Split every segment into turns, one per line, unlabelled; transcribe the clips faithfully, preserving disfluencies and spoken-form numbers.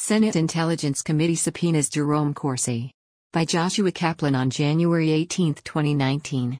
Senate Intelligence Committee subpoenas Jerome Corsi. By Joshua Kaplan on January eighteenth, twenty nineteen.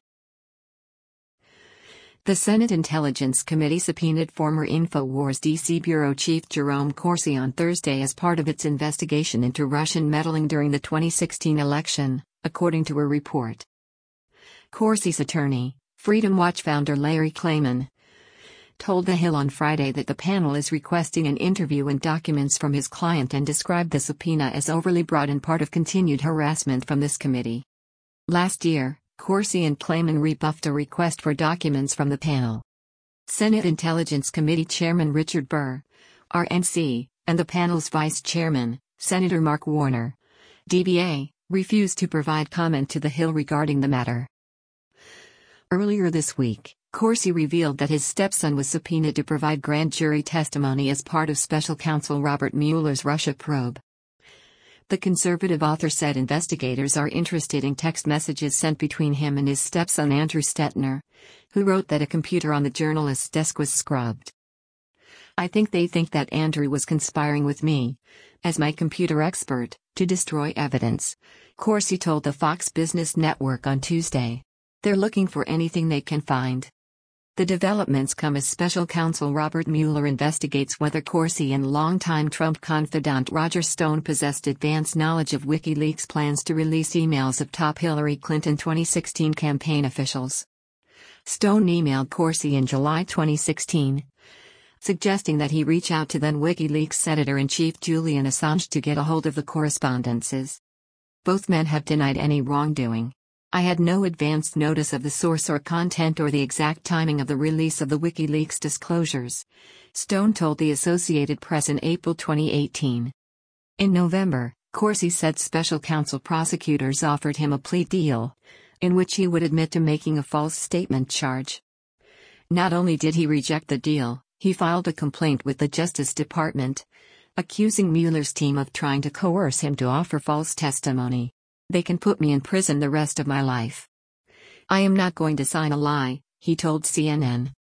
The Senate Intelligence Committee subpoenaed former InfoWars D C Bureau Chief Jerome Corsi on Thursday as part of its investigation into Russian meddling during the twenty sixteen election, according to a report. Corsi's attorney, Freedom Watch founder Larry Klayman, told The Hill on Friday that the panel is requesting an interview and documents from his client and described the subpoena as overly broad and part of continued harassment from this committee. Last year, Corsi and Klayman rebuffed a request for documents from the panel. Senate Intelligence Committee Chairman Richard Burr, R N C, and the panel's Vice Chairman, Senator Mark Warner, D B A, refused to provide comment to The Hill regarding the matter. Earlier this week, Corsi revealed that his stepson was subpoenaed to provide grand jury testimony as part of special counsel Robert Mueller's Russia probe. The conservative author said investigators are interested in text messages sent between him and his stepson Andrew Stetner, who wrote that a computer on the journalist's desk was scrubbed. "I think they think that Andrew was conspiring with me, as my computer expert, to destroy evidence," Corsi told the Fox Business Network on Tuesday. "They're looking for anything they can find." The developments come as special counsel Robert Mueller investigates whether Corsi and longtime Trump confidant Roger Stone possessed advance knowledge of WikiLeaks' plans to release emails of top Hillary Clinton twenty sixteen campaign officials. Stone emailed Corsi in July twenty sixteen, suggesting that he reach out to then WikiLeaks editor-in-chief Julian Assange to get a hold of the correspondences. Both men have denied any wrongdoing. "I had no advanced notice of the source or content or the exact timing of the release of the WikiLeaks disclosures," Stone told the Associated Press in April twenty eighteen. In November, Corsi said special counsel prosecutors offered him a plea deal, in which he would admit to making a false statement charge. Not only did he reject the deal, he filed a complaint with the Justice Department, accusing Mueller's team of trying to coerce him to offer false testimony. "They can put me in prison the rest of my life. I am not going to sign a lie," he told C N N.